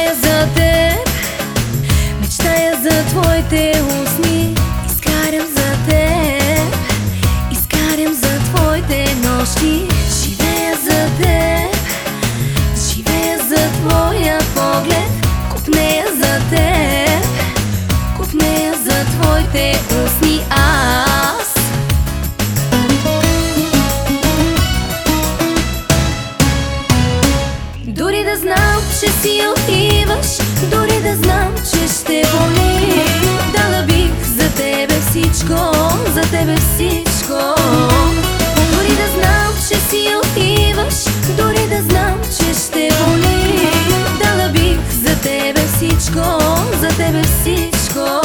Живея за теб, мечтая за твоите устни. Изгарям за теб, изгарям за твоите нощи. Живея за теб, живея за твоя поглед. Копнея за теб, копнея за твоите устни аз. Дори да знам, че си отиваш, дори да знам, че ще боли, дала бих за тебе всичко, за тебе всичко. Дори да знам, че си отиваш, дори да знам, че ще боли, дала бих за тебе всичко, за тебе всичко.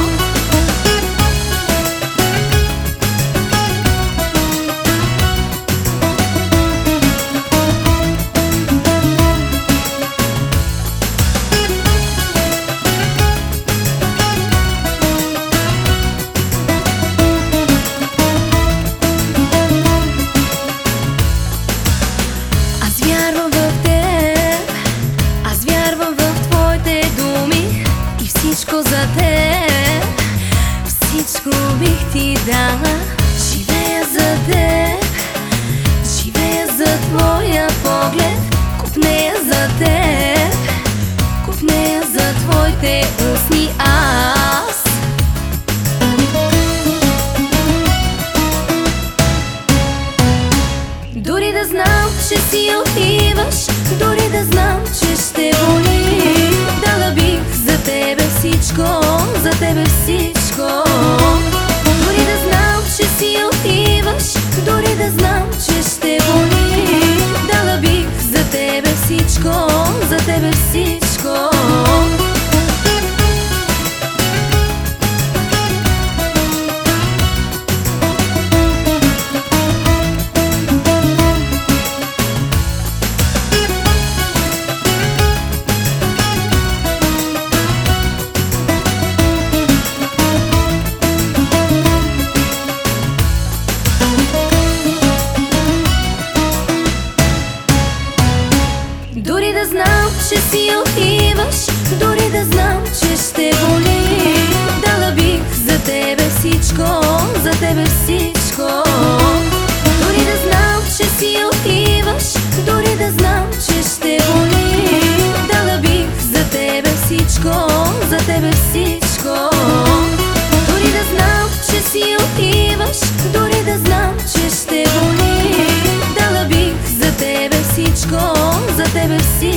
Всичко за теб, всичко бих ти дала. Живея за теб, живея за твоя поглед. Копнея за теб, копнея за твоите устни аз. Дори да знам, че си отиваш, дори да знам, че ще боли, дала бих за тебе всичко, за тебе всичко. Дори да знам, че си отиваш, дори да знам, че ще боли, дала бих за тебе всичко, за тебе всичко. Дори да знам, че си отиваш, дори да знам, че ще боли, дала бих за тебе всичко, за тебе всичко. Дори да знам, че си отиваш, дори да знам, че ще боли, дала бих за тебе всичко, за тебе всичко. Дори да знам, че си отиваш, дори да знам, че ще боли, дала бих за тебе всичко, за тебе всичко.